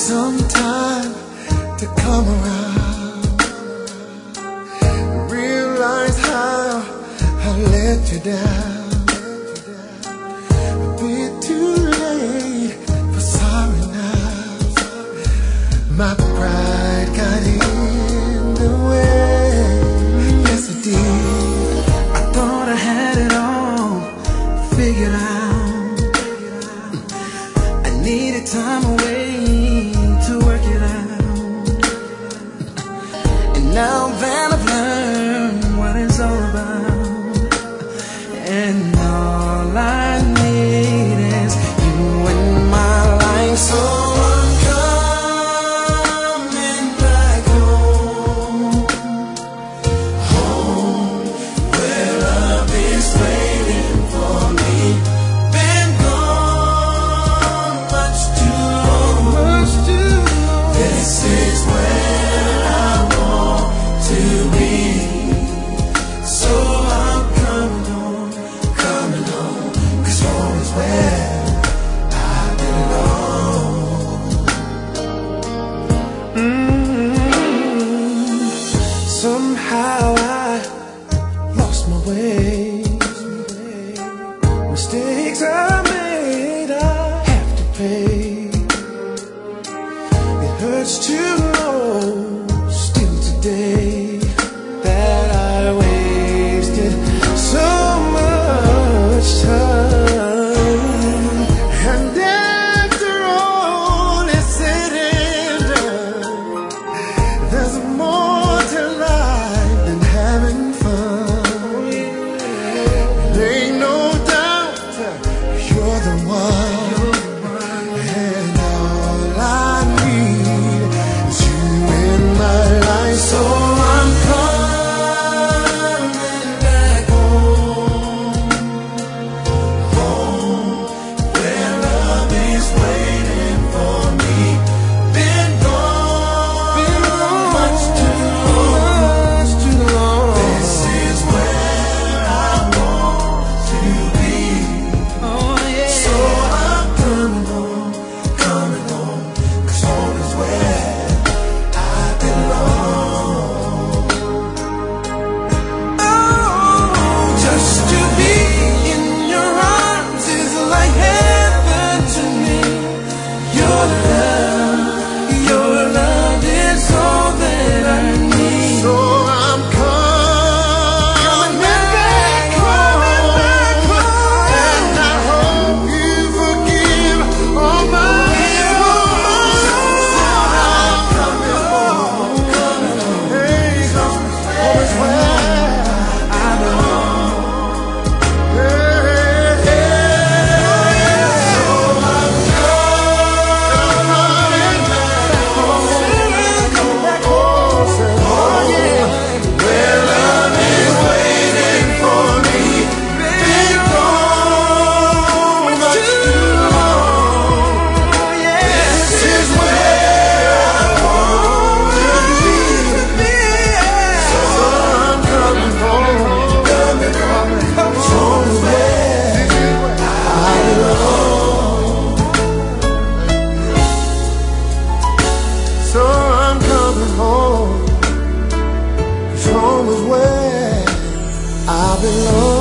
some time to come around, realize how I let you down. A bit too late for sorry now. My pride got in the way. Yes, it did. I thought I had it all figured out. I needed time away to work it out. And now that I've learned what it's all about, and all I need is you in my life. So I'm coming back home, home where love is waiting for me. Been gone much too long, much too long. This is where I want to be. So I'm coming home, 'cause home is where I belong. Somehow I lost my way. Mistakes I made, I have to pay. It hurts to know still today that I wasted so much time. And after all is said and done, there's more to life than having fun. There ain't no doubt you're the one, and all I need is you in my life. So I'm coming back home, home where love is waiting for me. Been gone much too long. This is where I want to be. So I'm coming home, 'cause home is where I belong. Oh, just to be in your arms is like heaven to me. Your love is all that I need. So I'm coming back home, and I hope you forgive all my wrongs. I'm coming home, hey, 'cause home is where I belong. Hey, so I'm coming back home, oh yeah, where love is waiting for me. Been gone much too long. This is where I want to be. So I'm coming home, 'cause home is where I belong. So I'm coming home, 'cause home is where I belong.